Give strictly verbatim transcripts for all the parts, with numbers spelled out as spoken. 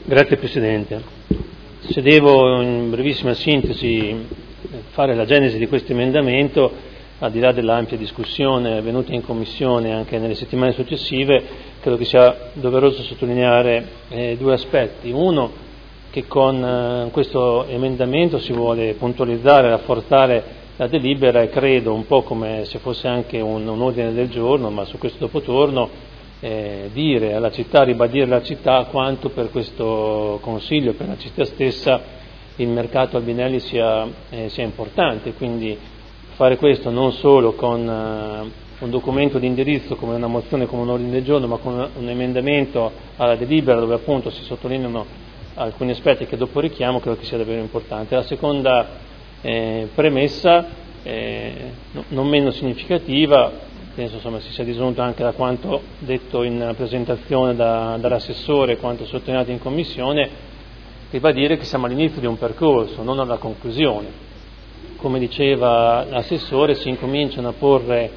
Grazie Presidente. Se devo in brevissima sintesi fare la genesi di questo emendamento, al di là dell'ampia discussione avvenuta in Commissione anche nelle settimane successive, credo che sia doveroso sottolineare eh, due aspetti. Uno, che con eh, questo emendamento si vuole puntualizzare e rafforzare la delibera e credo un po' come se fosse anche un, un ordine del giorno, ma su questo dopotorno, Eh, dire alla città, ribadire alla città quanto per questo Consiglio, per la città stessa, il mercato Albinelli sia, eh, sia importante, quindi fare questo non solo con eh, un documento di indirizzo come una mozione, come un ordine del giorno, ma con un, un emendamento alla delibera dove appunto si sottolineano alcuni aspetti che dopo richiamo, credo che sia davvero importante. La seconda eh, premessa, eh, no, non meno significativa, penso insomma si sia disgiunto anche da quanto detto in presentazione da, dall'assessore, quanto sottolineato in Commissione, ribadire che siamo all'inizio di un percorso, non alla conclusione. Come diceva l'assessore, si incominciano a porre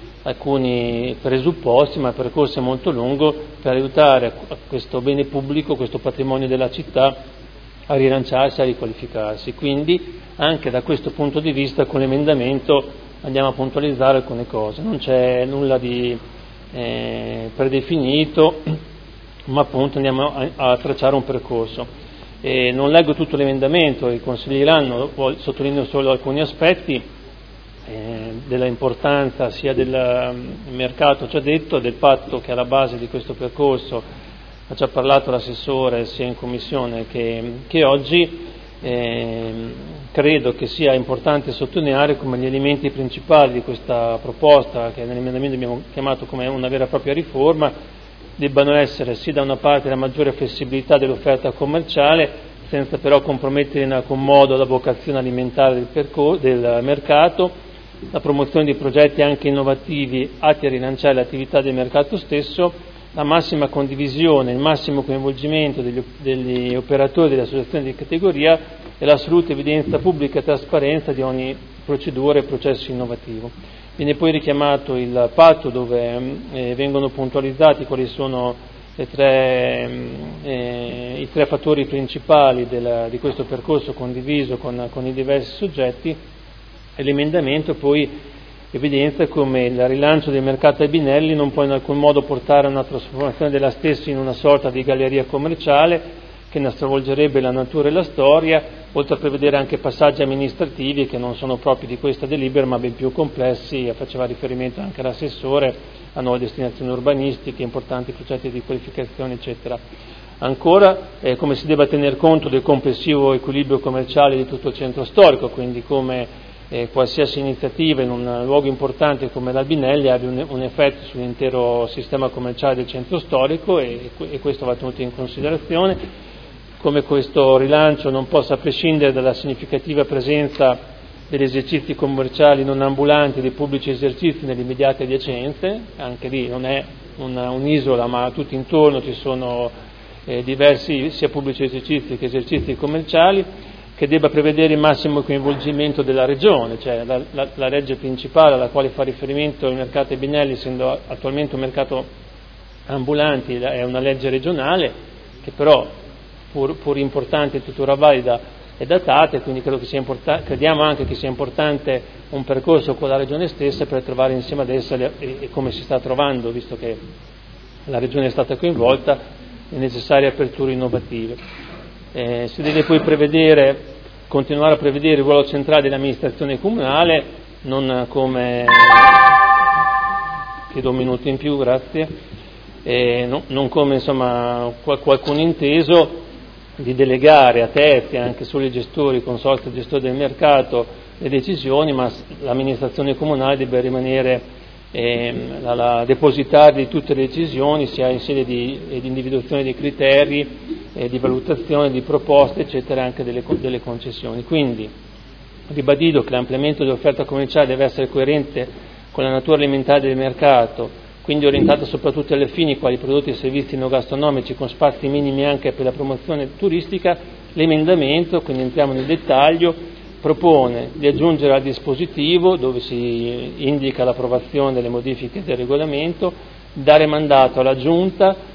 alcuni presupposti, ma il percorso è molto lungo per aiutare a questo bene pubblico, questo patrimonio della città, a rilanciarsi, a riqualificarsi. Quindi anche da questo punto di vista con l'emendamento andiamo a puntualizzare alcune cose, non c'è nulla di eh, predefinito, ma appunto andiamo a, a tracciare un percorso. E non leggo tutto l'emendamento, i consigli diranno, sottolineo solo alcuni aspetti eh, della importanza sia del mercato già detto, del patto che è alla base di questo percorso, ha già parlato l'assessore sia in Commissione che, che oggi. Eh, credo che sia importante sottolineare come gli elementi principali di questa proposta, che nell'emendamento abbiamo chiamato come una vera e propria riforma, debbano essere sì da una parte la maggiore flessibilità dell'offerta commerciale, senza però compromettere in alcun modo la vocazione alimentare del, percor- del mercato, la promozione di progetti anche innovativi atti a rilanciare l'attività del mercato stesso, la massima condivisione, il massimo coinvolgimento degli, degli operatori delle associazioni di categoria e l'assoluta evidenza pubblica e trasparenza di ogni procedura e processo innovativo. Viene poi richiamato il patto dove eh, vengono puntualizzati quali sono le tre, eh, i tre fattori principali della, di questo percorso condiviso con, con i diversi soggetti, e l'emendamento poi evidenzia come il rilancio del mercato Albinelli non può in alcun modo portare a una trasformazione della stessa in una sorta di galleria commerciale che ne stravolgerebbe la natura e la storia, oltre a prevedere anche passaggi amministrativi che non sono propri di questa delibera ma ben più complessi, faceva riferimento anche l'assessore a nuove destinazioni urbanistiche, importanti progetti di qualificazione eccetera. Ancora eh, come si debba tener conto del complessivo equilibrio commerciale di tutto il centro storico, quindi come Eh, qualsiasi iniziativa in un luogo importante come l'Albinelli abbia un, un effetto sull'intero sistema commerciale del centro storico e, e questo va tenuto in considerazione, come questo rilancio non possa prescindere dalla significativa presenza degli esercizi commerciali non ambulanti, dei pubblici esercizi nelle immediate adiacenze, anche lì non è una, un'isola ma tutto intorno ci sono eh, diversi sia pubblici esercizi che esercizi commerciali, che debba prevedere il massimo coinvolgimento della Regione, cioè la, la, la legge principale alla quale fa riferimento il mercato Albinelli, essendo attualmente un mercato ambulanti, è una legge regionale che però pur, pur importante e tuttora valida è datata, e quindi credo che sia importa- crediamo anche che sia importante un percorso con la Regione stessa per trovare insieme ad essa le, e, e come si sta trovando, visto che la Regione è stata coinvolta, le necessarie aperture innovative. Eh, si deve poi prevedere, continuare a prevedere il ruolo centrale dell'amministrazione comunale, non come, chiedo un minuto in più, grazie, eh, no, non come insomma qualcuno inteso di delegare a terzi, anche solo i gestori, i consorzi gestori del mercato, le decisioni, ma l'amministrazione comunale deve rimanere eh, la, la depositaria di tutte le decisioni, sia in sede di, di individuazione dei criteri, eh, di valutazione, di proposte, eccetera, anche delle, delle concessioni. Quindi, ribadito che l'ampliamento dell'offerta commerciale deve essere coerente con la natura alimentare del mercato, quindi orientata soprattutto alle fini quali prodotti e servizi enogastronomici con spazi minimi anche per la promozione turistica, l'emendamento, quindi entriamo nel dettaglio, propone di aggiungere al dispositivo, dove si indica l'approvazione delle modifiche del regolamento, dare mandato alla Giunta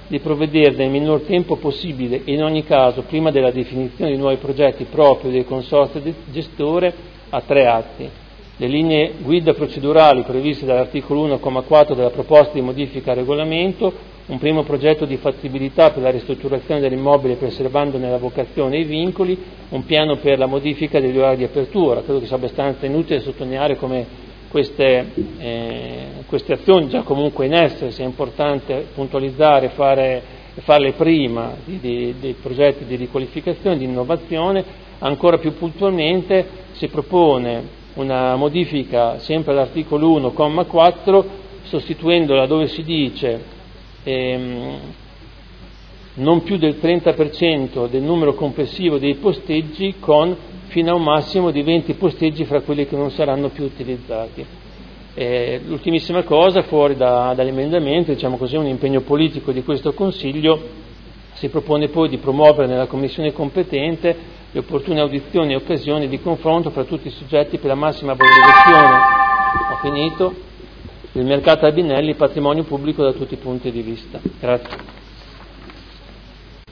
di provvedere nel minor tempo possibile e in ogni caso prima della definizione di nuovi progetti proprio del consorzio gestore a tre atti: le linee guida procedurali previste dall'articolo uno comma quattro della proposta di modifica al regolamento, un primo progetto di fattibilità per la ristrutturazione dell'immobile preservandone la vocazione e i vincoli, un piano per la modifica degli orari di apertura. Credo che sia abbastanza inutile sottolineare come queste, eh, queste azioni già comunque in essere sia importante puntualizzare e fare, farle prima di, di, dei progetti di riqualificazione, di innovazione. Ancora più puntualmente si propone una modifica sempre all'articolo uno comma quattro, sostituendola dove si dice ehm, non più del trenta per cento del numero complessivo dei posteggi con fino a un massimo di venti posteggi fra quelli che non saranno più utilizzati. Eh, l'ultimissima cosa, fuori da, dall'emendamento, diciamo così, un impegno politico di questo Consiglio, si propone poi di promuovere nella Commissione competente le opportune audizioni e occasioni di confronto fra tutti i soggetti per la massima valorizzazione, ho finito, del mercato Albinelli, patrimonio pubblico da tutti i punti di vista. Grazie.